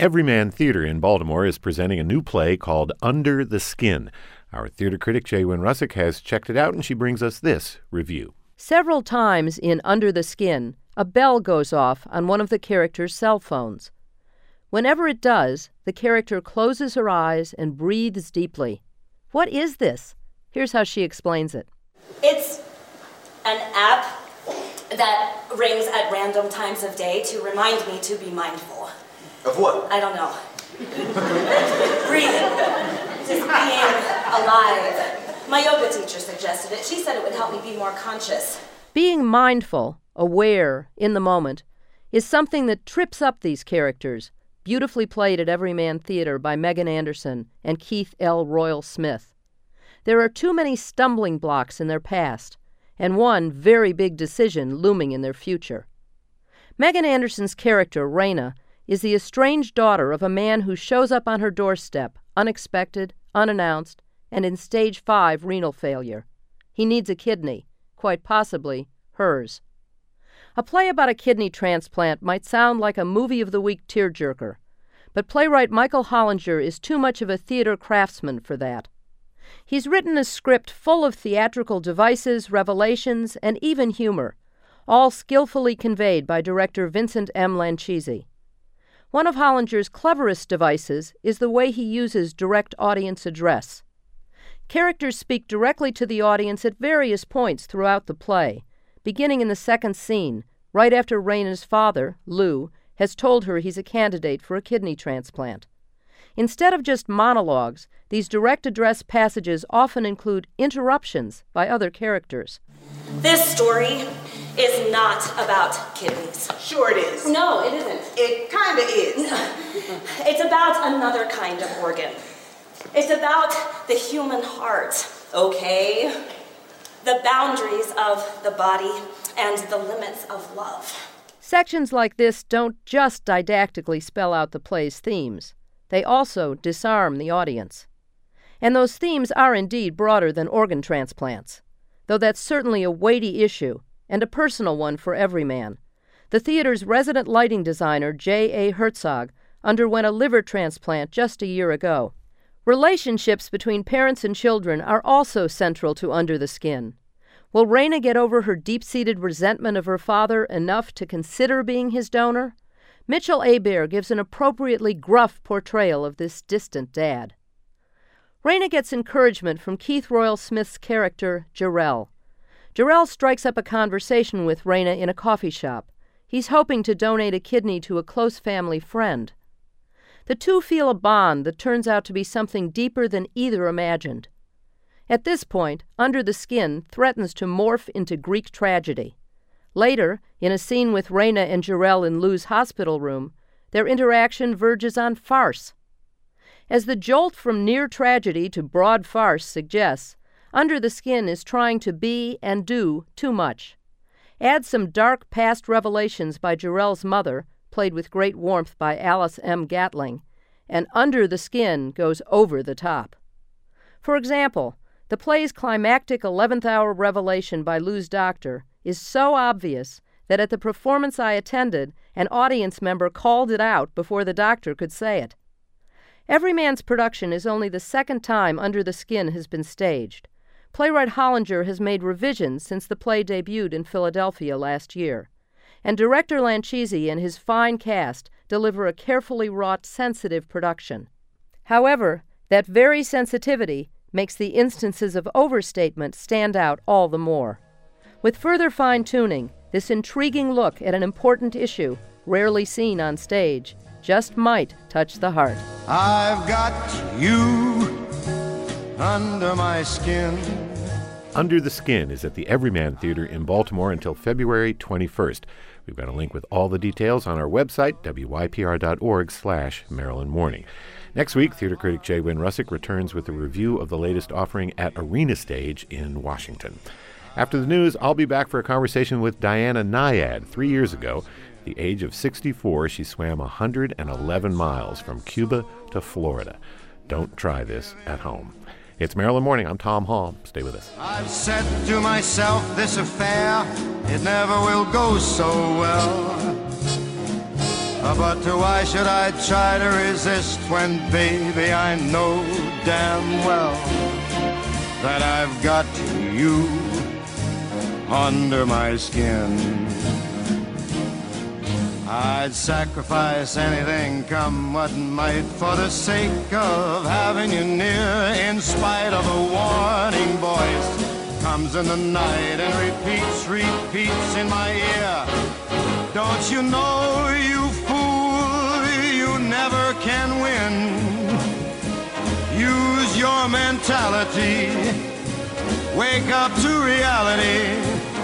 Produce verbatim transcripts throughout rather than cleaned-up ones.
Everyman Theater in Baltimore is presenting a new play called Under the Skin. Our theater critic, Jay Wynn Russick, has checked it out, and she brings us this review. Several times in Under the Skin, a bell goes off on one of the characters' cell phones. Whenever it does, the character closes her eyes and breathes deeply. What is this? Here's how she explains it. It's an app that rings at random times of day to remind me to be mindful. Of what? I don't know. Breathing. Just being alive. My yoga teacher suggested it. She said it would help me be more conscious. Being mindful, aware, in the moment, is something that trips up these characters, beautifully played at Everyman Theater by Megan Anderson and Keith L. Royal Smith. There are too many stumbling blocks in their past, and one very big decision looming in their future. Megan Anderson's character, Raina, is the estranged daughter of a man who shows up on her doorstep, unexpected, unannounced, and in stage five renal failure. He needs a kidney, quite possibly hers. A play about a kidney transplant might sound like a movie of the week tearjerker, but playwright Michael Hollinger is too much of a theater craftsman for that. He's written a script full of theatrical devices, revelations, and even humor, all skillfully conveyed by director Vincent M. Lancisi. One of Hollinger's cleverest devices is the way he uses direct audience address. Characters speak directly to the audience at various points throughout the play, beginning in the second scene, right after Raina's father, Lou, has told her he's a candidate for a kidney transplant. Instead of just monologues, these direct address passages often include interruptions by other characters. This story is not about kidneys. Sure it is. No, it isn't. It kinda is. It's about another kind of organ. It's about the human heart, okay? The boundaries of the body and the limits of love. Sections like this don't just didactically spell out the play's themes. They also disarm the audience. And those themes are indeed broader than organ transplants, though that's certainly a weighty issue and a personal one for Everyman. The theater's resident lighting designer, J A Herzog, underwent a liver transplant just a year ago. Relationships between parents and children are also central to Under the Skin. Will Raina get over her deep-seated resentment of her father enough to consider being his donor? Mitchell Hebert gives an appropriately gruff portrayal of this distant dad. Raina gets encouragement from Keith Royal Smith's character, Jarrell. Jarrell strikes up a conversation with Raina in a coffee shop. He's hoping to donate a kidney to a close family friend. The two feel a bond that turns out to be something deeper than either imagined. At this point, Under the Skin threatens to morph into Greek tragedy. Later, in a scene with Raina and Jarrell in Lou's hospital room, their interaction verges on farce. As the jolt from near tragedy to broad farce suggests, Under the Skin is trying to be and do too much. Add some dark past revelations by Jarrell's mother, played with great warmth by Alice M. Gatling, and Under the Skin goes over the top. For example, the play's climactic eleventh hour revelation by Lou's doctor is so obvious that at the performance I attended, an audience member called it out before the doctor could say it. Everyman's production is only the second time Under the Skin has been staged. Playwright Hollinger has made revisions since the play debuted in Philadelphia last year, and director Lancisi and his fine cast deliver a carefully wrought, sensitive production. However, that very sensitivity makes the instances of overstatement stand out all the more. With further fine-tuning, this intriguing look at an important issue, rarely seen on stage, just might touch the heart. I've got you under my skin. Under the Skin is at the Everyman Theater in Baltimore until February twenty-first. We've got a link with all the details on our website, w y p r dot org slash Maryland Morning. Next week, theater critic Jay Wynn Russick returns with a review of the latest offering at Arena Stage in Washington. After the news, I'll be back for a conversation with Diana Nyad. Three years ago, at the age of sixty-four, she swam one hundred eleven miles from Cuba to Florida. Don't try this at home. It's Maryland Morning. I'm Tom Hall. Stay with us. I've said to myself, this affair, it never will go so well. Uh, But why should I try to resist when, baby, I know damn well that I've got you under my skin. I'd sacrifice anything, come what might, for the sake of having you near, in spite of a warning voice comes in the night and repeats, repeats in my ear. Don't you know, you fool, you never can win. Use your mentality, wake up to reality.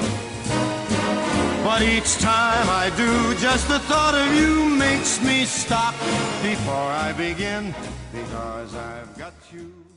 But each time I do, just the thought of you makes me stop before I begin, because I've got you.